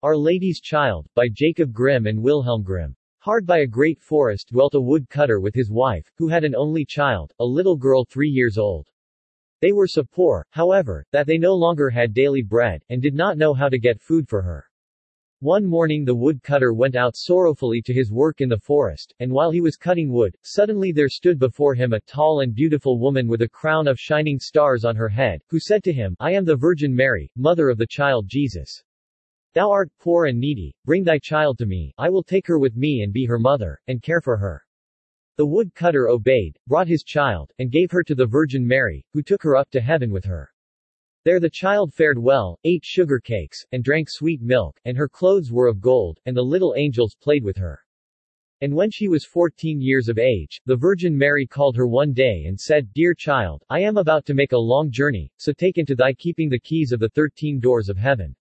Our Lady's Child, by Jacob Grimm and Wilhelm Grimm. Hard by a great forest dwelt a woodcutter with his wife, who had an only child, a little girl 3 years old. They were so poor, however, that they no longer had daily bread, and did not know how to get food for her. One morning the woodcutter went out sorrowfully to his work in the forest, and while he was cutting wood, suddenly there stood before him a tall and beautiful woman with a crown of shining stars on her head, who said to him, "I am the Virgin Mary, mother of the child Jesus. Thou art poor and needy, bring thy child to me, I will take her with me and be her mother, and care for her." The woodcutter obeyed, brought his child, and gave her to the Virgin Mary, who took her up to heaven with her. There the child fared well, ate sugar cakes, and drank sweet milk, and her clothes were of gold, and the little angels played with her. And when she was 14 years of age, the Virgin Mary called her one day and said, "Dear child, I am about to make a long journey, so take into thy keeping the keys of the 13 doors of heaven.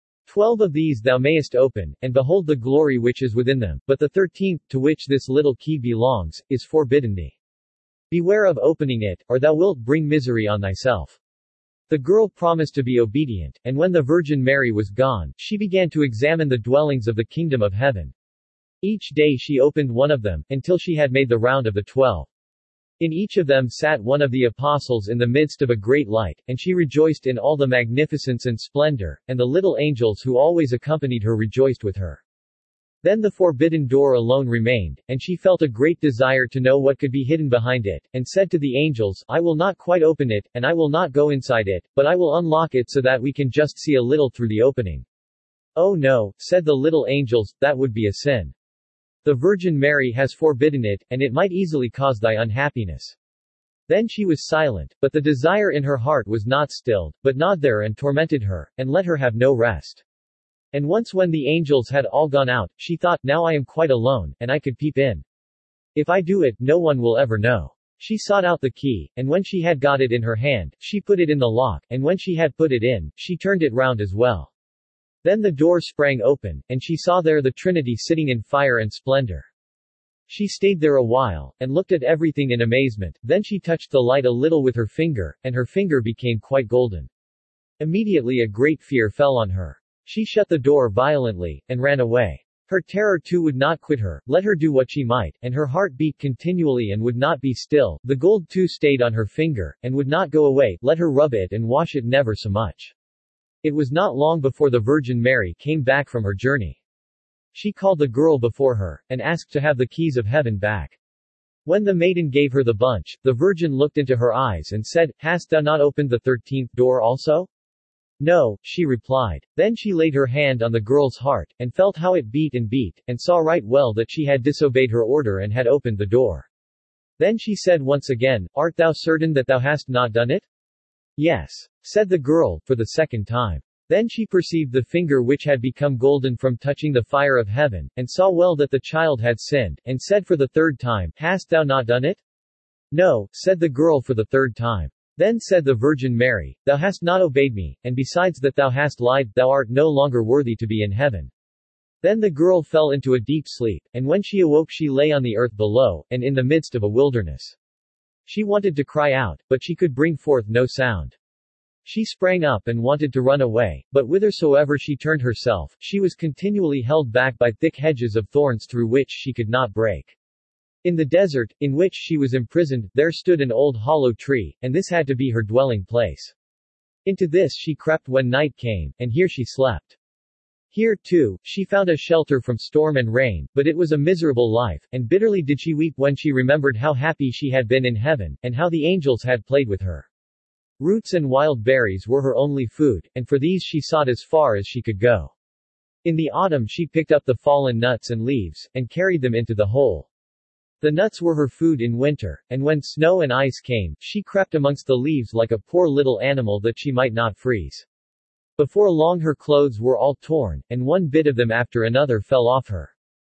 12 of these thou mayest open, and behold the glory which is within them, but the 13th, to which this little key belongs, is forbidden thee. Beware of opening it, or thou wilt bring misery on thyself." The girl promised to be obedient, and when the Virgin Mary was gone, she began to examine the dwellings of the kingdom of heaven. Each day she opened one of them, until she had made the round of the 12. In each of them sat one of the apostles in the midst of a great light, and she rejoiced in all the magnificence and splendor, and the little angels who always accompanied her rejoiced with her. Then the forbidden door alone remained, and she felt a great desire to know what could be hidden behind it, and said to the angels, "I will not quite open it, and I will not go inside it, but I will unlock it so that we can just see a little through the opening." "Oh no," said the little angels, "that would be a sin. The Virgin Mary has forbidden it, and it might easily cause thy unhappiness." Then she was silent, but the desire in her heart was not stilled, but gnawed there and tormented her, and let her have no rest. And once when the angels had all gone out, she thought, "Now I am quite alone, and I could peep in. If I do it, no one will ever know." She sought out the key, and when she had got it in her hand, she put it in the lock, and when she had put it in, she turned it round as well. Then the door sprang open, and she saw there the Trinity sitting in fire and splendor. She stayed there a while, and looked at everything in amazement, then she touched the light a little with her finger, and her finger became quite golden. Immediately a great fear fell on her. She shut the door violently, and ran away. Her terror too would not quit her, let her do what she might, and her heart beat continually and would not be still, the gold too stayed on her finger, and would not go away, let her rub it and wash it never so much. It was not long before the Virgin Mary came back from her journey. She called the girl before her, and asked to have the keys of heaven back. When the maiden gave her the bunch, the Virgin looked into her eyes and said, "Hast thou not opened the 13th door also?" "No," she replied. Then she laid her hand on the girl's heart, and felt how it beat, and saw right well that she had disobeyed her order and had opened the door. Then she said once again, "Art thou certain that thou hast not done it?" "Yes," said the girl, for the second time. Then she perceived the finger which had become golden from touching the fire of heaven, and saw well that the child had sinned, and said for the third time, "Hast thou not done it?" "No," said the girl for the third time. Then said the Virgin Mary, "Thou hast not obeyed me, and besides that thou hast lied, thou art no longer worthy to be in heaven." Then the girl fell into a deep sleep, and when she awoke she lay on the earth below, and in the midst of a wilderness. She wanted to cry out, but she could bring forth no sound. She sprang up and wanted to run away, but whithersoever she turned herself, she was continually held back by thick hedges of thorns through which she could not break. In the desert, in which she was imprisoned, there stood an old hollow tree, and this had to be her dwelling place. Into this she crept when night came, and here she slept. Here, too, she found a shelter from storm and rain, but it was a miserable life, and bitterly did she weep when she remembered how happy she had been in heaven, and how the angels had played with her. Roots and wild berries were her only food, and for these she sought as far as she could go. In the autumn she picked up the fallen nuts and leaves, and carried them into the hole. The nuts were her food in winter, and when snow and ice came, she crept amongst the leaves like a poor little animal that she might not freeze. Before long her clothes were all torn, and one bit of them after another fell off her.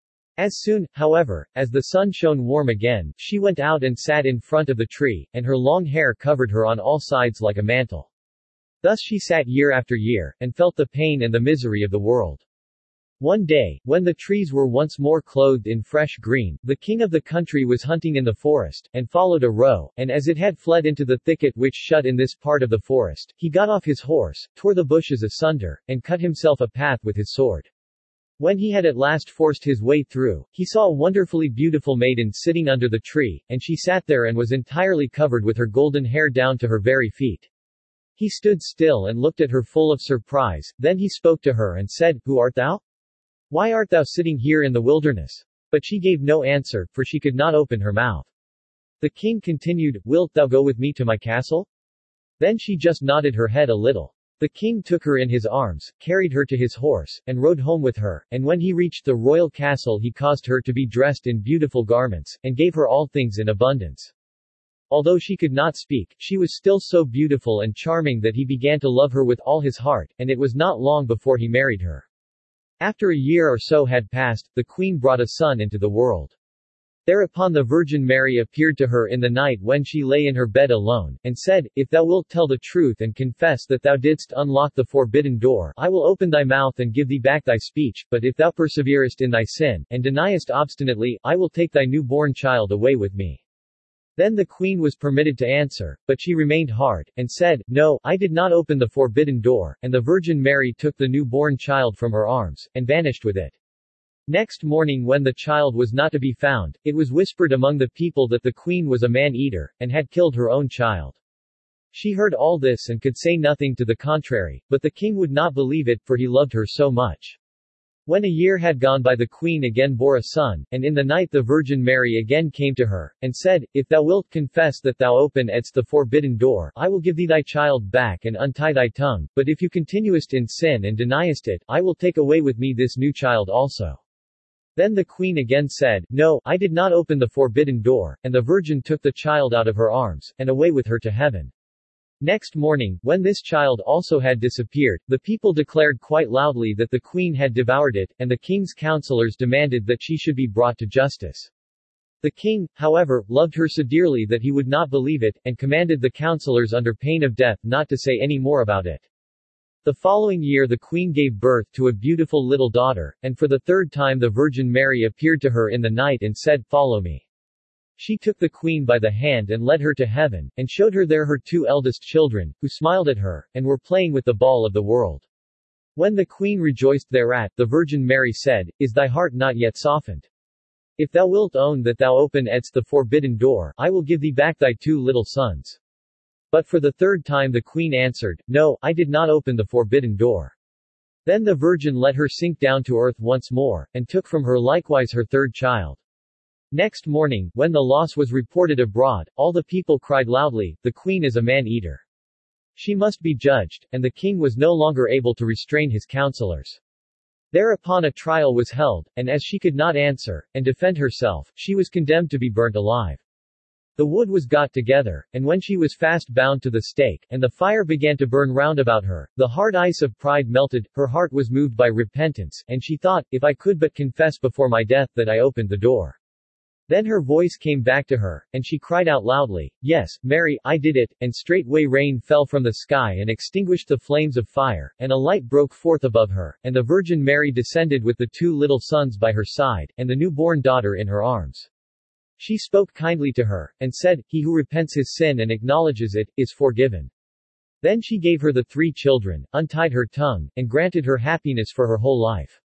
As soon, however, as the sun shone warm again, she went out and sat in front of the tree, and her long hair covered her on all sides like a mantle. Thus she sat year after year, and felt the pain and the misery of the world. One day, when the trees were once more clothed in fresh green, the king of the country was hunting in the forest, and followed a roe, and as it had fled into the thicket which shut in this part of the forest, he got off his horse, tore the bushes asunder, and cut himself a path with his sword. When he had at last forced his way through, he saw a wonderfully beautiful maiden sitting under the tree, and she sat there and was entirely covered with her golden hair down to her very feet. He stood still and looked at her full of surprise, then he spoke to her and said, "Who art thou? Why art thou sitting here in the wilderness?" But she gave no answer, for she could not open her mouth. The king continued, "Wilt thou go with me to my castle?" Then she just nodded her head a little. The king took her in his arms, carried her to his horse, and rode home with her, and when he reached the royal castle he caused her to be dressed in beautiful garments, and gave her all things in abundance. Although she could not speak, she was still so beautiful and charming that he began to love her with all his heart, and it was not long before he married her. After a year or so had passed, the queen brought a son into the world. Thereupon the Virgin Mary appeared to her in the night when she lay in her bed alone, and said, "If thou wilt tell the truth and confess that thou didst unlock the forbidden door, I will open thy mouth and give thee back thy speech, but if thou perseverest in thy sin, and deniest obstinately, I will take thy new-born child away with me." Then the queen was permitted to answer, but she remained hard, and said, "No, I did not open the forbidden door," and the Virgin Mary took the new-born child from her arms, and vanished with it. Next morning when the child was not to be found, it was whispered among the people that the queen was a man-eater, and had killed her own child. She heard all this and could say nothing to the contrary, but the king would not believe it, for he loved her so much. When a year had gone by the queen again bore a son, and in the night the Virgin Mary again came to her, and said, "If thou wilt confess that thou openedst the forbidden door, I will give thee thy child back and untie thy tongue, but if you continuest in sin and deniest it, I will take away with me this new child also." Then the queen again said, "No, I did not open the forbidden door," and the Virgin took the child out of her arms, and away with her to heaven. Next morning, when this child also had disappeared, the people declared quite loudly that the queen had devoured it, and the king's counselors demanded that she should be brought to justice. The king, however, loved her so dearly that he would not believe it, and commanded the counselors under pain of death not to say any more about it. The following year the queen gave birth to a beautiful little daughter, and for the third time the Virgin Mary appeared to her in the night and said, "Follow me." She took the queen by the hand and led her to heaven, and showed her there her two eldest children, who smiled at her, and were playing with the ball of the world. When the queen rejoiced thereat, the Virgin Mary said, "Is thy heart not yet softened? If thou wilt own that thou openedst the forbidden door, I will give thee back thy two little sons." But for the third time the queen answered, "No, I did not open the forbidden door." Then the Virgin let her sink down to earth once more, and took from her likewise her third child. Next morning, when the loss was reported abroad, all the people cried loudly, "The queen is a man-eater. She must be judged," and the king was no longer able to restrain his counselors. Thereupon a trial was held, and as she could not answer, and defend herself, she was condemned to be burnt alive. The wood was got together, and when she was fast bound to the stake, and the fire began to burn round about her, the hard ice of pride melted, her heart was moved by repentance, and she thought, "If I could but confess before my death that I opened the door." Then her voice came back to her, and she cried out loudly, "Yes, Mary, I did it," and straightway rain fell from the sky and extinguished the flames of fire, and a light broke forth above her, and the Virgin Mary descended with the two little sons by her side, and the newborn daughter in her arms. She spoke kindly to her, and said, "He who repents his sin and acknowledges it, is forgiven." Then she gave her the three children, untied her tongue, and granted her happiness for her whole life.